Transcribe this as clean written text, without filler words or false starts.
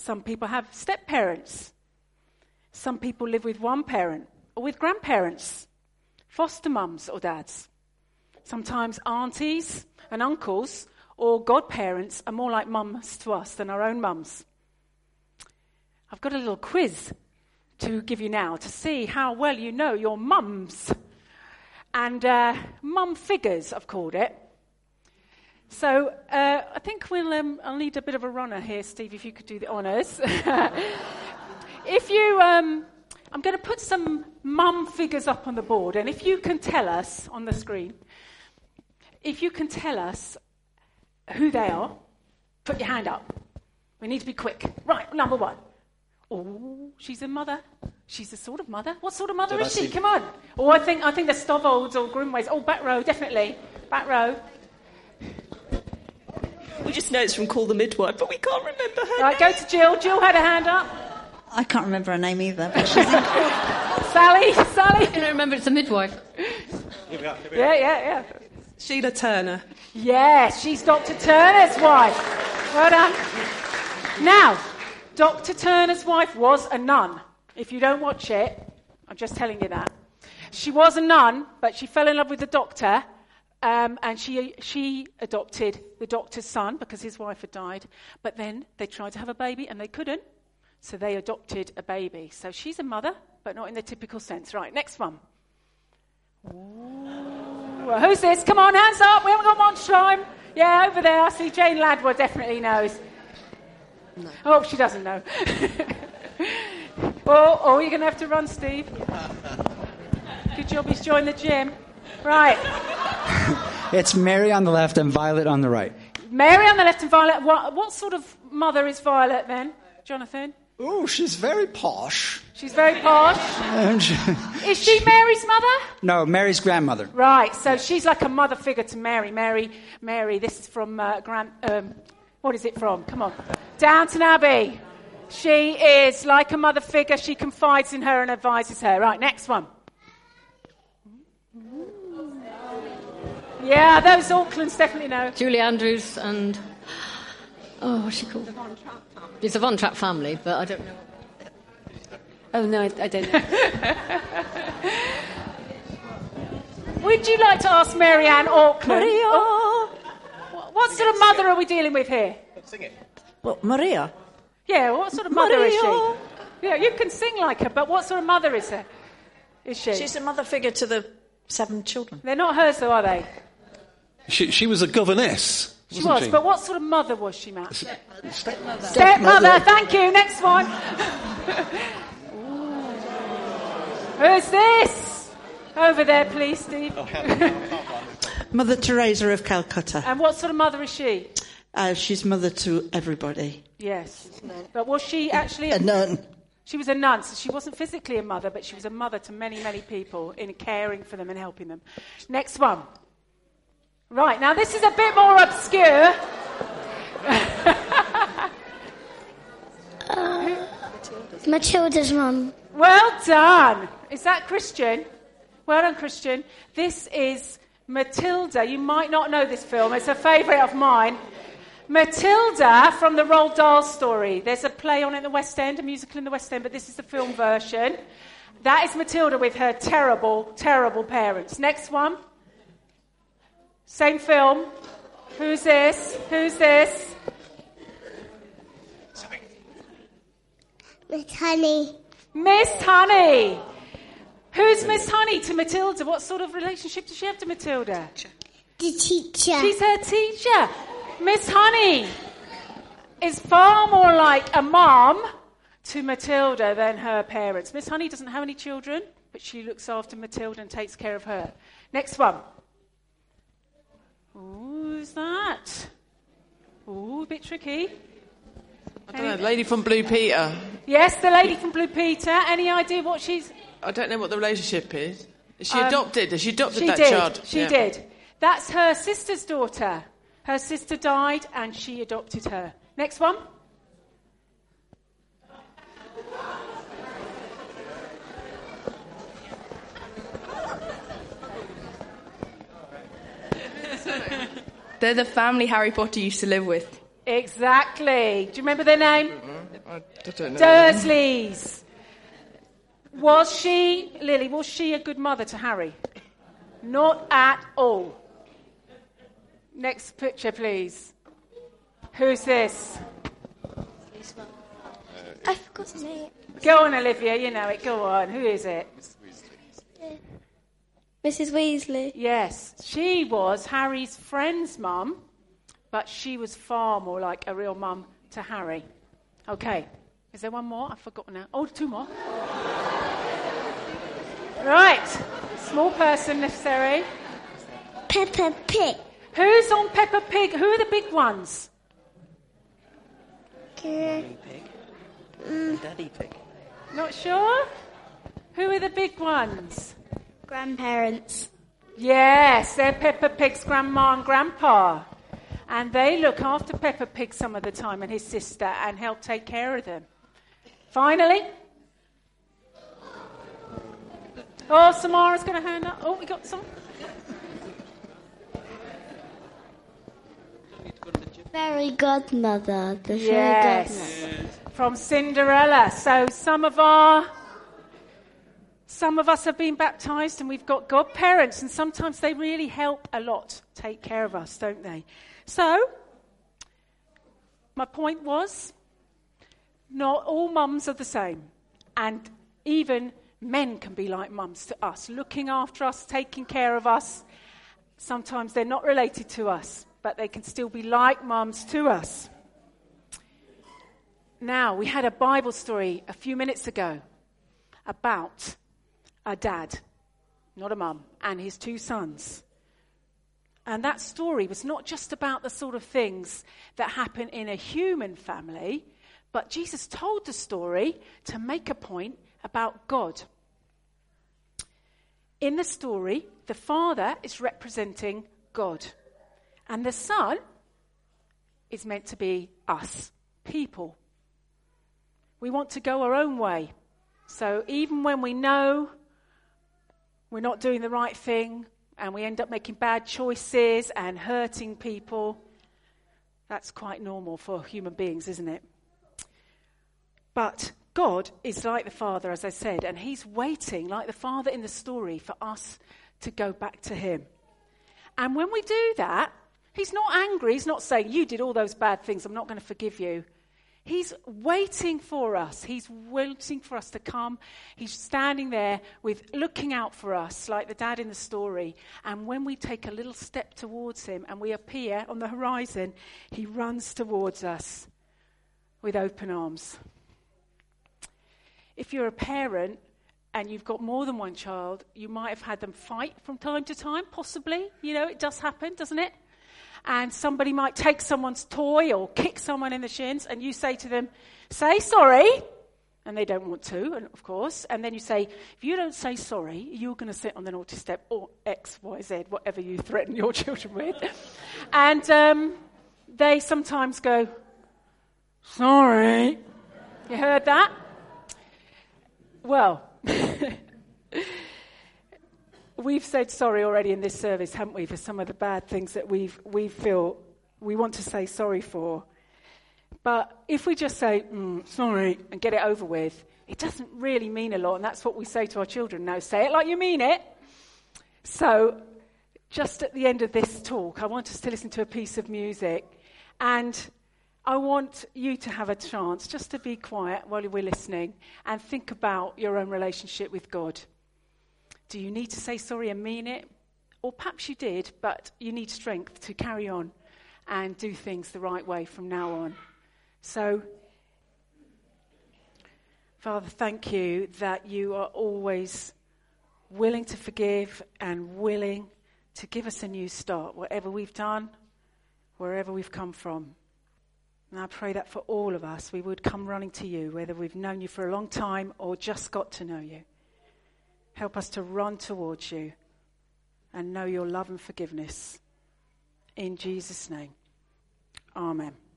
Some people have step-parents. Some people live with one parent or with grandparents, foster mums or dads. Sometimes aunties and uncles or godparents are more like mums to us than our own mums. I've got a little quiz to give you now to see how well you know your mums. And mum figures, I've called it. So I think I'll need a bit of a runner here, Steve, if you could do the honours. I'm going to put some mum figures up on the board, and if you can tell us on the screen, if you can tell us who they are, put your hand up. We need to be quick. Right, number one. Oh, she's a mother. She's a sort of mother. What sort of mother is she? Come on. Oh, I think the Stovolds or Grimways. Oh, back row, definitely. Back row. We just know it's from Call the Midwife, but we can't remember her Right, name. go to Jill. Jill had a hand up. I can't remember her name either, but she's incredible. Sally. I don't remember, it's a midwife. Here we are. Yeah. Sheila Turner. Yes, she's Dr. Turner's wife. Well done. Now, Dr. Turner's wife was a nun. If you don't watch it, I'm just telling you that. She was a nun, but she fell in love with the doctor, and she adopted the doctor's son because his wife had died. But then they tried to have a baby, and they couldn't, so they adopted a baby. So she's a mother, but not in the typical sense. Right, next one. Well, who's this? Come on, hands up. We haven't got much time. Yeah, over there. I see Jane Ladwell definitely knows. No. Oh, she doesn't know. Oh, you're going to have to run, Steve. Good job he's joined the gym. Right. It's Mary on the left and Violet on the right. Mary on the left and Violet. What sort of mother is Violet then, Jonathan? Oh, she's very posh. She's very posh. Is she Mary's mother? No, Mary's grandmother. Right, so she's like a mother figure to Mary. Mary, this is from what is it from? Come on. Downton Abbey. She is like a mother figure. She confides in her and advises her. Right, next one. Yeah, those Aucklands definitely know. Julie Andrews and... Oh, what's she called? It's a Von Trapp family, but I don't know. Oh, no, I don't know. Would you like to ask Marianne Auckland? Maria! What sort of mother are we dealing with here? Sing it. What, Maria? Yeah, what sort of mother is Maria! she? Yeah, you can sing like her, but what sort of mother is she? She's a mother figure to the 7 children. They're not hers, though, are they? She was a governess. She was, but what sort of mother was she, Matt? Stepmother. Stepmother, thank you. Next one. Who's this? Over there, please, Steve. Mother Teresa of Calcutta. And what sort of mother is she? She's mother to everybody. Yes. But was she actually... A nun. She was a nun, so she wasn't physically a mother, but she was a mother to many, many people in caring for them and helping them. Next one. Right, now this is a bit more obscure. Matilda's mum. Well done. Is that Christian? Well done, Christian. This is Matilda. You might not know this film. It's a favourite of mine. Matilda from the Roald Dahl story. There's a play on it in the West End, a musical in the West End, but this is the film version. That is Matilda with her terrible, terrible parents. Next one. Same film. Who's this? Miss Honey. Miss Honey. Who's Miss Honey to Matilda? What sort of relationship does she have to Matilda? The teacher. She's her teacher. Miss Honey is far more like a mum to Matilda than her parents. Miss Honey doesn't have any children, but she looks after Matilda and takes care of her. Next one. Who's that? Ooh, a bit tricky. I don't know, Lady from Blue Peter. Yes, the lady from Blue Peter. Any idea what she's... I don't know what the relationship is. Is she adopted? Has she adopted that did. child? She did. That's her sister's daughter. Her sister died and she adopted her. Next one. They're the family Harry Potter used to live with. Exactly. Do you remember their name? I don't know. Dursleys. Was she a good mother to Harry? Not at all. Next picture, please. Who's this? I forgot the name. Go on, Olivia, you know it. Go on. Who is it? Mrs. Weasley. Yes, she was Harry's friend's mum, but she was far more like a real mum to Harry. Okay, is there one more? I've forgotten now. Oh, two more. Right, small person necessary. Peppa Pig. Who's on Peppa Pig? Who are the big ones? Daddy Pig. Not sure? Who are the big ones? Grandparents. Yes, they're Peppa Pig's grandma and grandpa. And they look after Peppa Pig some of the time and his sister and help take care of them. Finally. Oh, Samara's going to hand up. Oh, we got some. Fairy godmother. The Yes. fairy godmother. From Cinderella. So some of us have been baptised and we've got godparents, and sometimes they really help a lot take care of us, don't they? So, my point was, not all mums are the same. And even men can be like mums to us, looking after us, taking care of us. Sometimes they're not related to us, but they can still be like mums to us. Now, we had a Bible story a few minutes ago about a dad, not a mum, and his two sons. And that story was not just about the sort of things that happen in a human family, but Jesus told the story to make a point about God. In the story, the father is representing God, and the son is meant to be us, people. We want to go our own way. So even when we know we're not doing the right thing and we end up making bad choices and hurting people, that's quite normal for human beings, isn't it? But God is like the Father, as I said, and he's waiting, like the Father in the story, for us to go back to him. And when we do that, he's not angry. He's not saying, you did all those bad things, I'm not going to forgive you. He's waiting for us. He's waiting for us to come. He's standing there looking out for us, like the dad in the story. And when we take a little step towards him and we appear on the horizon, he runs towards us with open arms. If you're a parent and you've got more than one child, you might have had them fight from time to time, possibly. You know, it does happen, doesn't it? And somebody might take someone's toy or kick someone in the shins, and you say to them, say sorry. And they don't want to, and of course. And then you say, if you don't say sorry, you're going to sit on the naughty step, or X, Y, Z, whatever you threaten your children with. And they sometimes go, sorry. You heard that? Well, we've said sorry already in this service, haven't we, for some of the bad things that we feel we want to say sorry for. But if we just say, sorry, and get it over with, it doesn't really mean a lot, and that's what we say to our children. No, say it like you mean it. So, just at the end of this talk, I want us to listen to a piece of music, and I want you to have a chance just to be quiet while we're listening and think about your own relationship with God. Do you need to say sorry and mean it? Or perhaps you did, but you need strength to carry on and do things the right way from now on. So, Father, thank you that you are always willing to forgive and willing to give us a new start, whatever we've done, wherever we've come from. And I pray that for all of us, we would come running to you, whether we've known you for a long time or just got to know you. Help us to run towards you and know your love and forgiveness. In Jesus' name, amen.